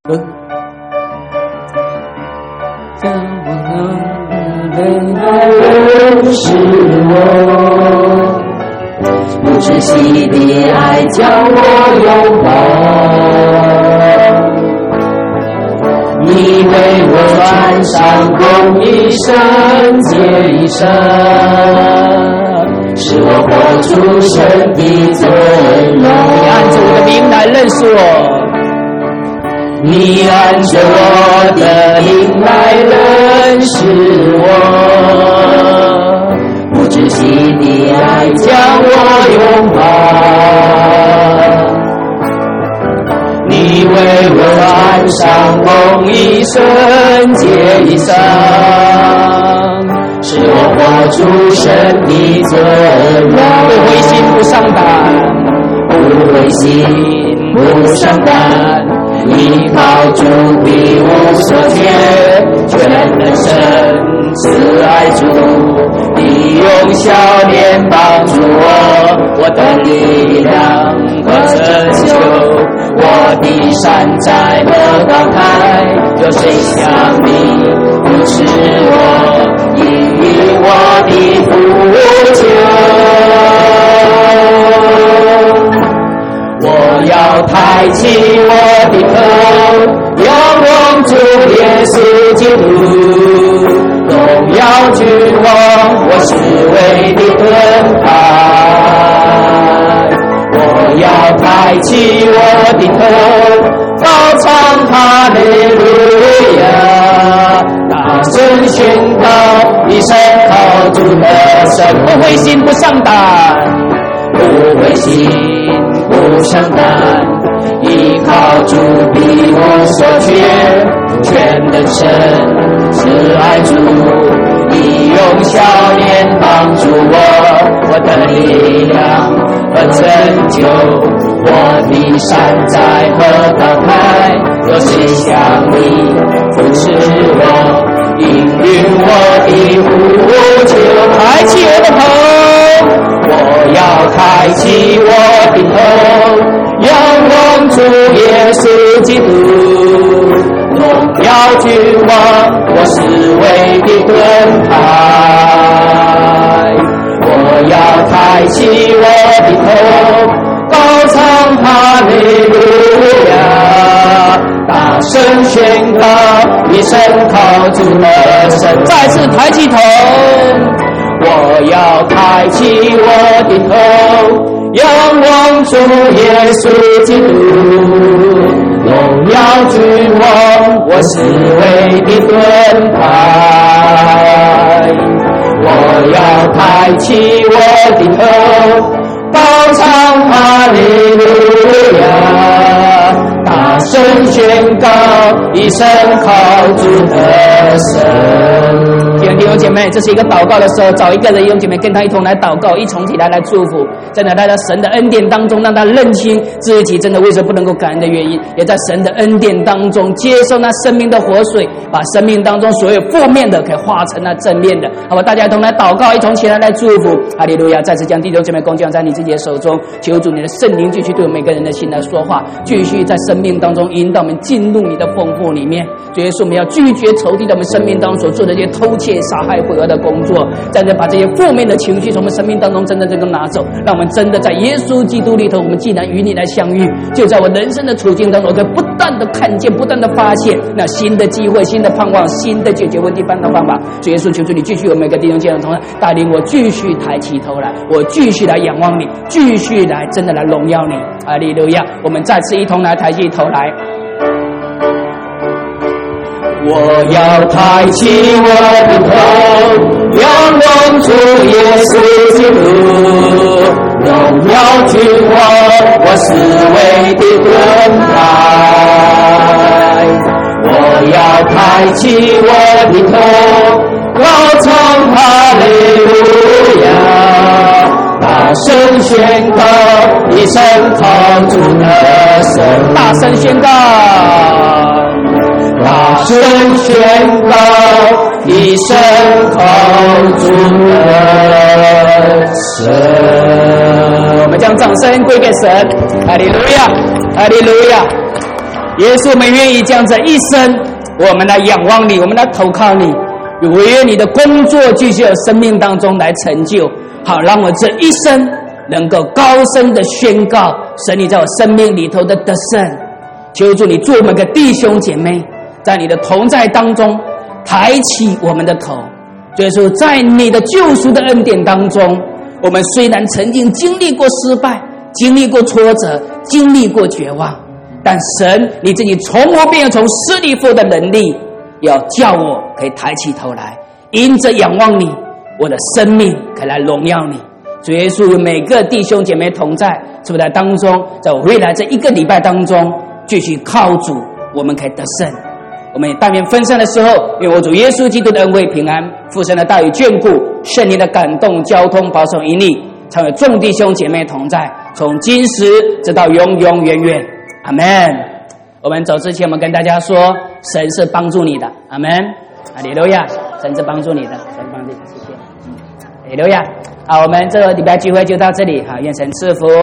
是我不窒息的爱将我拥抱，你为我穿上公义圣洁衣裳，使我活出神的尊荣。你按着我的名来认识我，你按着我的名来认识我，不窒息的爱将我拥抱，你为我穿上公义圣洁衣裳，使我活出神的尊荣。不灰心不丧胆，不灰心不丧胆，依靠主必无所缺，全能神慈爱主，你用笑脸帮助我的力量和拯救，我的山寨和高台，有谁像你扶持我，应允我的呼求。我要抬起我的头，仰望主耶稣基督，荣耀君王，我是为你盾牌。我要抬起我的头，高唱哈利路亚，大声宣告你神靠主的神，不灰心不丧胆，不灰心不伤胆，依靠主必无所缺，全能神慈爱主，你用笑脸帮助我的力量和拯救，我的山寨和高台，有谁像你扶持我，应允我的呼求。抬起我的头，我要抬起我的头，仰望主耶稣基督，荣耀君王，我是为你盾牌。我要抬起我的头，高唱哈利路亚，大声宣告你神靠主的神。再次抬起头，我要抬起我的头，仰望主耶稣基督，荣耀君王，我是为你盾牌。我要抬起我的头，高唱哈利路亚，大声宣告一声靠主的神。弟兄姐妹，这是一个祷告的时候，找一个人弟兄姐妹跟他一同来祷告，一同起来祝福，真的来到神的恩典当中，让他认清自己真的为什么不能够感恩的原因，也在神的恩典当中接受那生命的活水，把生命当中所有负面的可以化成那正面的。好吧，大家一同来祷告，一同起来祝福。哈利路亚！再次将弟兄姐妹恭敬在你自己的手中，求主你的圣灵继续对我们每个人的心来说话，继续在生命当中引导我们进入你的丰富里面。主耶稣，我们要拒绝仇敌在我们生命当中所做的这些偷窃、杀害、毁坏的工作，在这把这些负面的情绪从我们生命当中真的拿走，让我们真的在耶稣基督里头，我们既然与你来相遇，就在我人生的处境当中，可以不断的看见，不断的发现那新的机会、新的盼望、新的解决问题办的方法。主耶稣，求主你继续有每个弟兄姐妹同志带领我继续抬起头来，我继续来仰望你，继续来真的来荣耀你。哈利路亚！我们再次一同来抬起头来。我要抬起我的头，仰望主耶稣基督，荣耀君王，我是为的盾牌。我要抬起我的头，高唱哈利路亚，大声宣告一声靠主的神，大声宣告，大声宣告一声靠主的神。我们将掌声归给神，哈利路亚，哈利路亚。 耶稣，我们愿意将这一生，我们来仰望你，我们来投靠你，唯愿你的工作继续在生命当中来成就，好让我这一生能够高声的宣告神你在我生命里头的得胜。求主你祝我们的弟兄姐妹在你的同在当中抬起我们的头。所以说在你的救赎的恩典当中，我们虽然曾经经历过失败，经历过挫折，经历过绝望，但神你自己从我便从死里复活的能力，要叫我可以抬起头来，因着仰望你，我的生命可以来荣耀你。主耶稣与每个弟兄姐妹同在，是在当中，在我未来这一个礼拜当中，继续靠主，我们可以得胜。我们也但愿分散的时候，愿我主耶稣基督的恩惠平安、父神的大与眷顾、圣灵的感动、交通、保守引领，常与众弟兄姐妹同在，从今时直到永永远远。阿们。我们走之前，我们跟大家说，神是帮助你的。阿们。哈利路亚，神是帮助你的，神帮助你，谢谢。哈利路亚。好，我们这个礼拜聚会就到这里，好，愿神赐福。